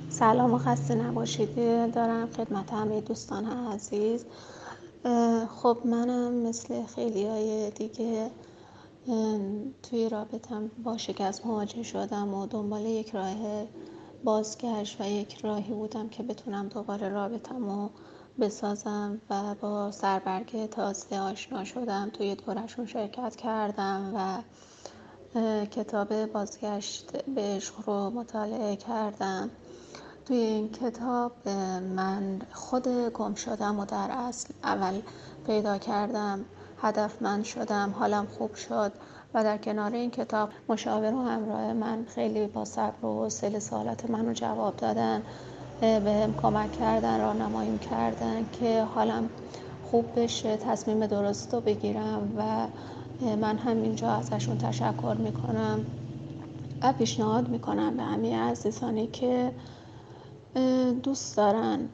سلام و خسته نباشید دارم خدمت همه دوستان عزیز. خب منم مثل خیلیای دیگه توی رابطم با شکست مواجه شدم و دنبال یک راه بازگشت و یک راهی بودم که بتونم دوباره رابطمو بسازم و با سربرگ تازه آشنا شدم. توی دورشون شرکت کردم و کتاب بازگشت به عشق رو مطالعه کردم. توی این کتاب من خود گم شدم و در اصل اول پیدا کردم، هدفمند شدم، حالم خوب شد و در کنار این کتاب مشاور و همراه من خیلی با صبر و حوصله سوالات منو جواب دادن، بهم کمک کردن، راهنماییم کردن که حالم خوب بشه، تصمیم درست رو بگیرم و من همینجا ازشون تشکر میکنم و پیشنهاد میکنم به همه عزیزانی که دوست دارن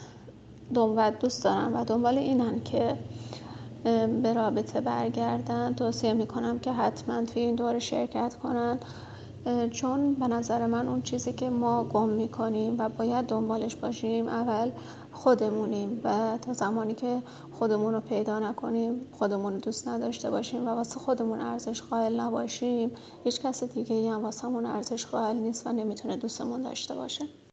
و دنبال اینن که به رابطه برگردن، توصیه میکنم که حتما توی این دوره شرکت کنن، چون به نظر من اون چیزی که ما گم میکنیم و باید دنبالش باشیم اول خودمونیم و تا زمانی که خودمون رو پیدا نکنیم، خودمون رو دوست نداشته باشیم و واسه خودمون ارزش قائل نباشیم، هیچ کس دیگه هم واسه همون ارزش قائل نیست و نمیتونه دوستمون داشته باشه.